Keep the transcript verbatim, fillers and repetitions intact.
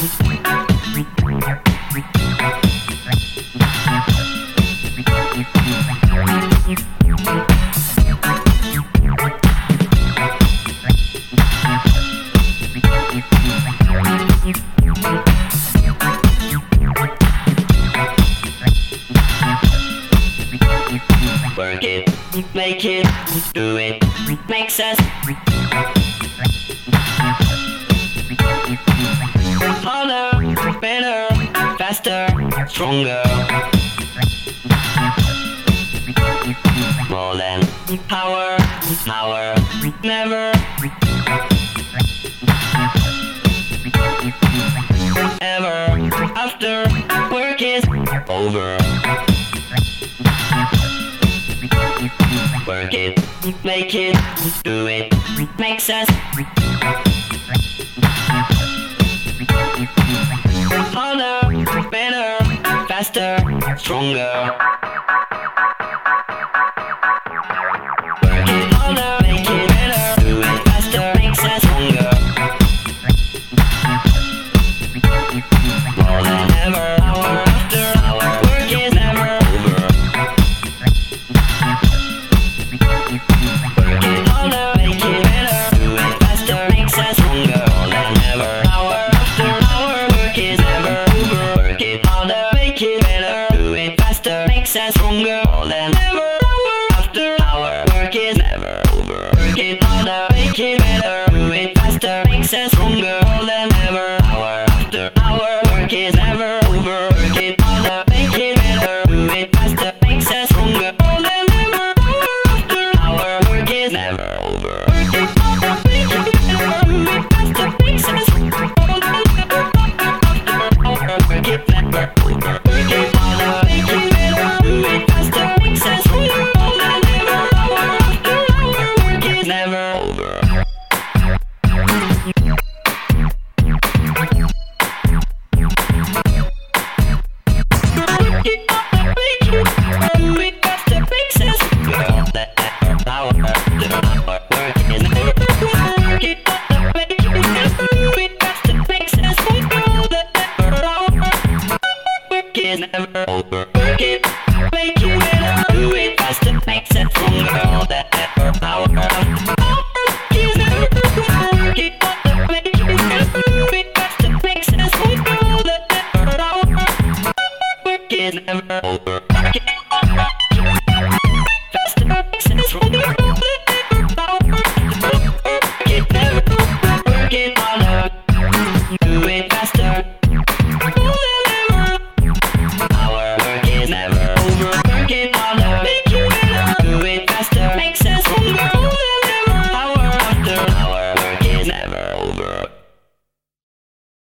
Work it, make it, do it, makes us harder, better, faster, stronger. More than power, power, never, ever, after work is over. Work it, make it, do it, makes us harder, better, faster, stronger. Work it harder, make it better, do it faster, makes us stronger. More than ever, hour after hour, work is never over. Work it harder, make it better, do it faster, makes us stronger. More than ever, hour after hour, work is never over. Work it harder, make it better, do it faster, makes us stronger.